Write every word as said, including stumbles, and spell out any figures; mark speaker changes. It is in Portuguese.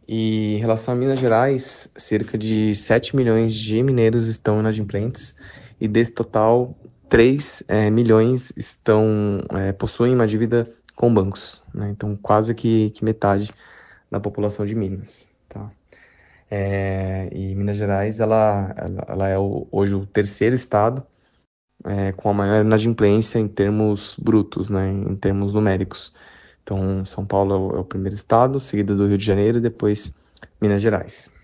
Speaker 1: E em relação a Minas Gerais, cerca de sete milhões de mineiros estão inadimplentes e desse total, três eh, milhões estão, eh, possuem uma dívida com bancos, né? Então, quase que, que metade da população de Minas, tá? É, e Minas Gerais, ela, ela, ela é o- hoje o terceiro estado é, com a maior inadimplência em termos brutos, né? Em termos numéricos. Então, São Paulo é o, é o primeiro estado, seguido do Rio de Janeiro e depois Minas Gerais.